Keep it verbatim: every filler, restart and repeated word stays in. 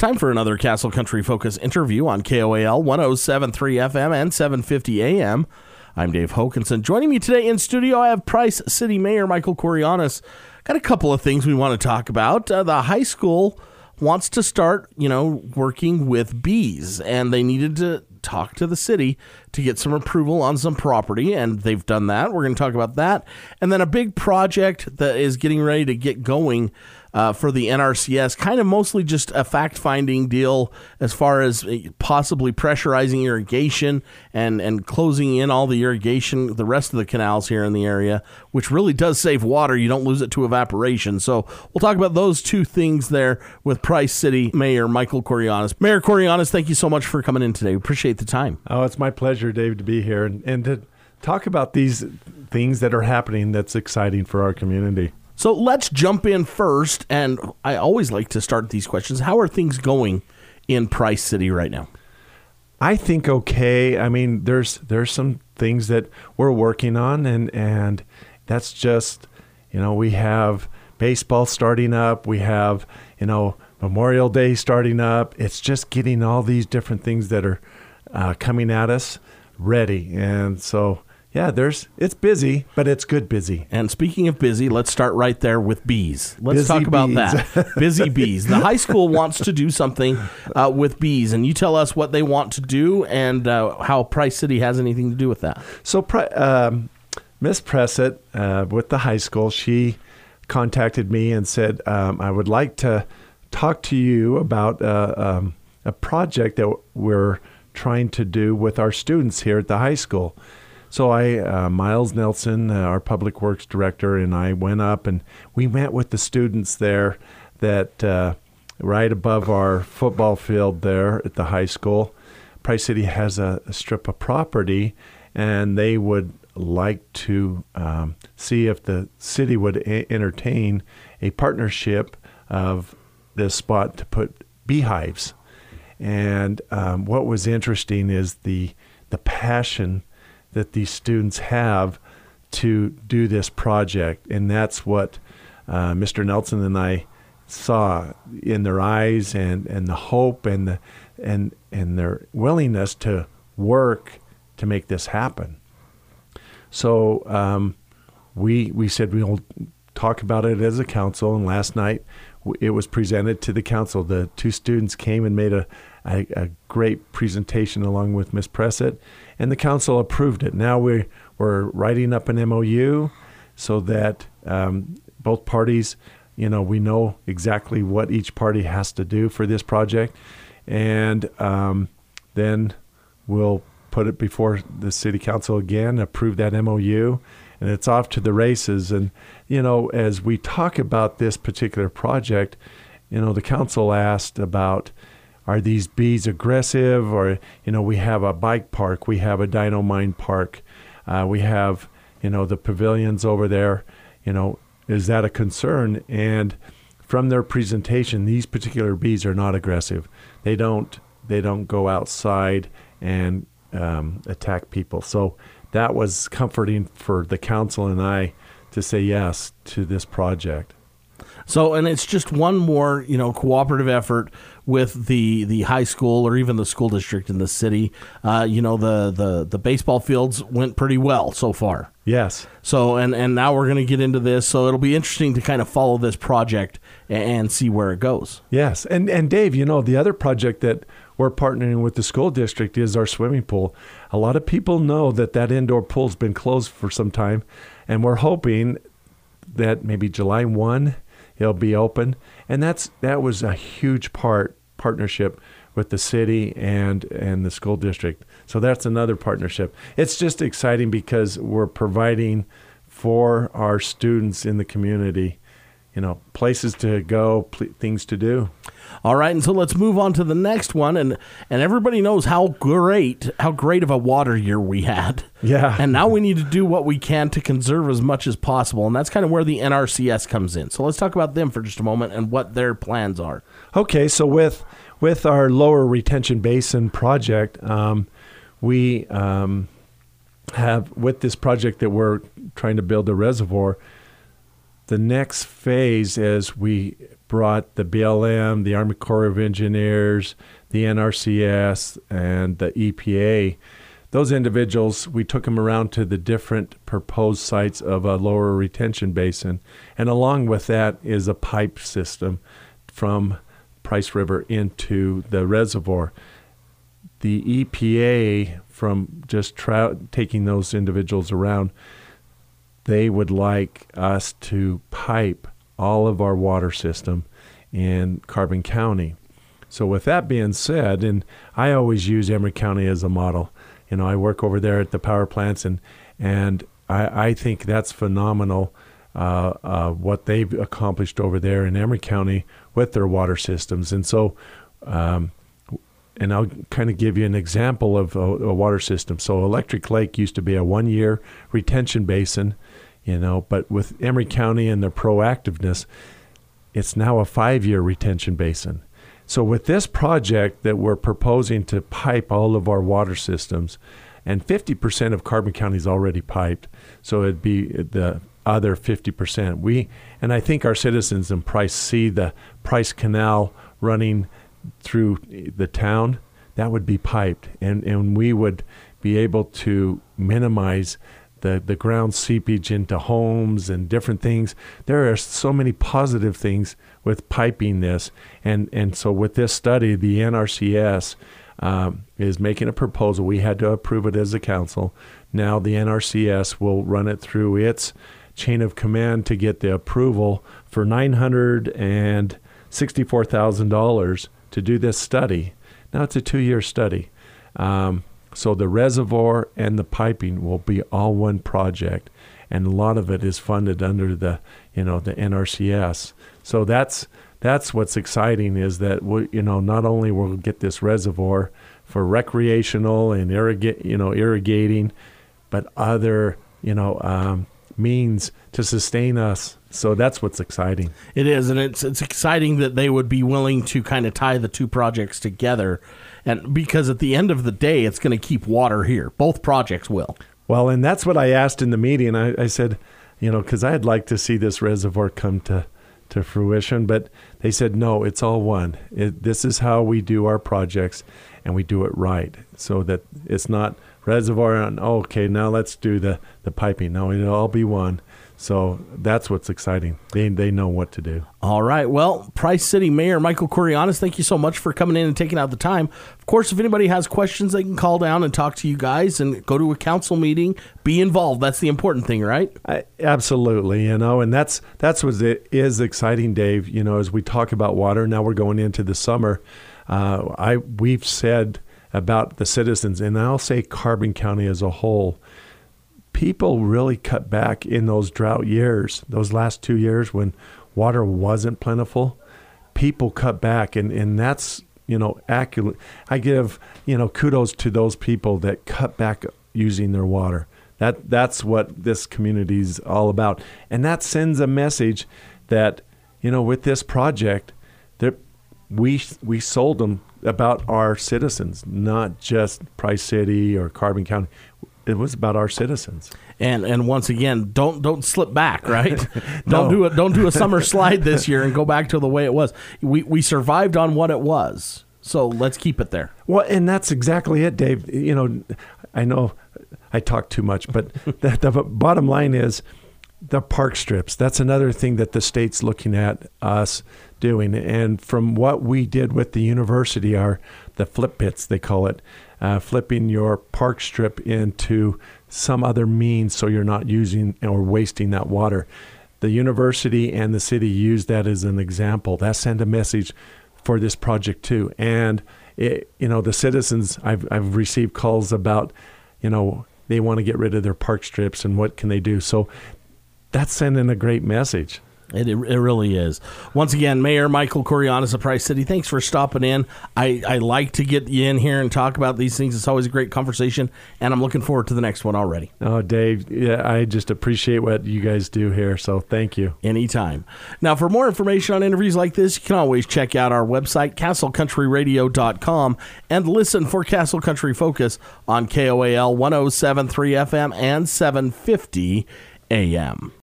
time for another Castle Country Focus interview on K O A L one oh seven point three F M and seven fifty A M. I'm Dave Hokinson. Joining me today in studio, I have Price City Mayor Michael Kourianis. Got a couple of things we want to talk about. Uh, the high school wants to start, you know, working with bees, and they needed to talk to the city to get some approval on some property, and they've done that. We're going to talk about that. And then a big project that is getting ready to get going uh, for the N R C S, kind of mostly just a fact-finding deal as far as possibly pressurizing irrigation and, and closing in all the irrigation, the rest of the canals here in the area, which really does save water. You don't lose it to evaporation. So we'll talk about those two things there with Price City Mayor Michael Kourianis. Mayor Kourianis, thank you so much for coming in today. We appreciate the time. Oh, it's my pleasure, Dave, to be here and, and to talk about these things that are happening that's exciting for our community. So let's jump in first, and I always like to start these questions. How are things going in Price City right now? I think okay. I mean, there's there's some things that we're working on, and and that's just, you know, we have baseball starting up, we have, you know, Memorial Day starting up. It's just getting all these different things that are uh, coming at us ready, and so. Yeah, there's it's busy, but it's good busy. And speaking of busy, let's start right there with bees. Let's busy talk about bees. that. Busy bees. The high school wants to do something uh, with bees, and you tell us what they want to do and uh, how Price City has anything to do with that. So um, Miss Pressett uh, with the high school, she contacted me and said, um, I would like to talk to you about uh, um, a project that we're trying to do with our students here at the high school. So I, uh, Miles Nelson, uh, our public works director, and I went up and we met with the students there that uh, right above our football field there at the high school. Price City has a, a strip of property, and they would like to um, see if the city would a- entertain a partnership of this spot to put beehives. And um, what was interesting is the the passion that these students have to do this project. And that's what uh, Mister Nelson and I saw in their eyes, and, and the hope and the, and and their willingness to work to make this happen. So um, we we said we'll talk about it as a council, and last night it was presented to the council. The two students came and made a, a, a great presentation along with Miz Pressett, and the council approved it. Now we're, we're writing up an M O U so that um, both parties, you know, we know exactly what each party has to do for this project, and um, then we'll put it before the city council again, approve that M O U, and it's off to the races. And, you know, as we talk about this particular project, you know, the council asked about, are these bees aggressive? Or, you know, we have a bike park, we have a dino mine park, uh, we have, you know, the pavilions over there, you know, is that a concern? And from their presentation, these particular bees are not aggressive. They don't, they don't go outside and um, attack people. So that was comforting for the council and I to say yes to this project. So, and it's just one more, you know, cooperative effort with the, the high school or even the school district in the city. Uh, you know, the, the, the baseball fields went pretty well so far. Yes. So, and, and now we're going to get into this. So it'll be interesting to kind of follow this project and, and see where it goes. Yes. And, and Dave, you know, the other project that we're partnering with the school district is our swimming pool. A lot of people know that that indoor pool's been closed for some time, and we're hoping that maybe July first it'll be open. And that's that was a huge part partnership with the city and and the school district. So that's another partnership. It's just exciting because we're providing for our students in the community, you know, places to go, pl- things to do. All right, and so let's move on to the next one, and and everybody knows how great how great of a water year we had. Yeah. And now we need to do what we can to conserve as much as possible, and that's kind of where the N R C S comes in. So let's talk about them for just a moment and what their plans are. Okay, so with with our lower retention basin project, um, we um, have, with this project that we're trying to build a reservoir, the next phase as we brought the B L M, the Army Corps of Engineers, the N R C S, and the E P A. Those individuals, we took them around to the different proposed sites of a lower retention basin. And along with that is a pipe system from Price River into the reservoir. The E P A, from just tra- taking those individuals around, they would like us to pipe all of our water system in Carbon County. So with that being said, and I always use Emery County as a model. You know, I work over there at the power plants, and and I, I think that's phenomenal uh, uh, what they've accomplished over there in Emery County with their water systems. And so, um, and I'll kind of give you an example of a, a water system. So Electric Lake used to be a one-year retention basin, you know, but with Emery County and their proactiveness, it's now a five-year retention basin. So with this project that we're proposing to pipe all of our water systems, and fifty percent of Carbon County is already piped, so it'd be the other fifty percent. We, and I think our citizens in Price see the Price Canal running through the town, that would be piped, and, and we would be able to minimize the, the ground seepage into homes and different things. There are so many positive things with piping this. And, and so with this study, the N R C S um, is making a proposal. We had to approve it as a council. Now the N R C S will run it through its chain of command to get the approval for nine hundred sixty-four thousand dollars to do this study. Now it's a two-year study. Um, So the reservoir and the piping will be all one project, and a lot of it is funded under the, you know, the N R C S. So that's that's what's exciting, is that we, you know, not only will we get this reservoir for recreational and irrigate, you know, irrigating, but other, you know, um, means to sustain us. So that's what's exciting. It is, and it's it's exciting that they would be willing to kind of tie the two projects together. And because at the end of the day, it's going to keep water here. Both projects will. Well, and that's what I asked in the meeting. I, I said, you know, because I'd like to see this reservoir come to, to fruition. But they said, no, it's all one. It, this is how we do our projects, and we do it right. So that it's not reservoir and, oh, okay, now let's do the, the piping. No, it'll all be one. So that's what's exciting. They they know what to do. All right. Well, Price City Mayor Michael Kourianis, thank you so much for coming in and taking out the time. Of course, if anybody has questions, they can call down and talk to you guys and go to a council meeting. Be involved. That's the important thing, right? I, absolutely. You know, and that's that's what it is exciting, Dave. You know, as we talk about water, now we're going into the summer. Uh, I we've said about the citizens, and I'll say Carbon County as a whole. People really cut back in those drought years, those last two years when water wasn't plentiful. People cut back, and, and that's, you know, accurate. I give, you know, kudos to those people that cut back using their water. That that's what this community is all about. And that sends a message that, you know, with this project, that we we sold them about our citizens, not just Price City or Carbon County. It was about our citizens. And and once again, don't don't slip back, right? No. Don't do it. Don't do a summer slide this year and go back to the way it was. We we survived on what it was, so let's keep it there. Well, and that's exactly it, Dave. You know, I know I talk too much, but the, the bottom line is the park strips. That's another thing that the state's looking at us doing. And from what we did with the university, are the flip pits, they call it. Uh, flipping your park strip into some other means so you're not using or wasting that water. The university and the city used that as an example. That sent a message for this project too. And it, you know, the citizens, I've I've received calls about, you know, they want to get rid of their park strips and what can they do. So that's sending a great message. It, it really is. Once again, Mayor Michael Kourianis of Price City, thanks for stopping in. I, I like to get you in here and talk about these things. It's always a great conversation, and I'm looking forward to the next one already. Oh, Dave, yeah, I just appreciate what you guys do here, so thank you. Anytime. Now, for more information on interviews like this, you can always check out our website, castle country radio dot com, and listen for Castle Country Focus on K O A L one oh seven point three F M and seven fifty A M.